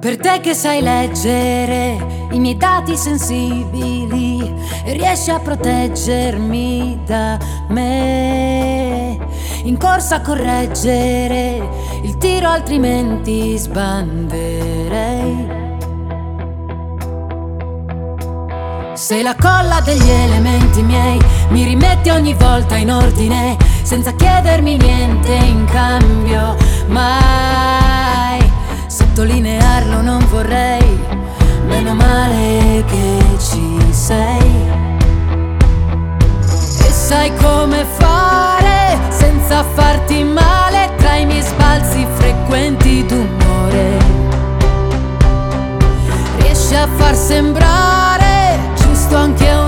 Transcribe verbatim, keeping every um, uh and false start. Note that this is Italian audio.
Per te che sai leggere i miei dati sensibili e riesci a proteggermi da me, in corsa a correggere il tiro altrimenti sbanderei. Sei la colla degli elementi miei, mi rimetti ogni volta in ordine senza chiedermi niente in cambio, mai sottolinearlo non vorrei, meno male che ci sei. E sai come fare senza farti male tra i miei sbalzi frequenti d'umore, riesci a far sembrare giusto anche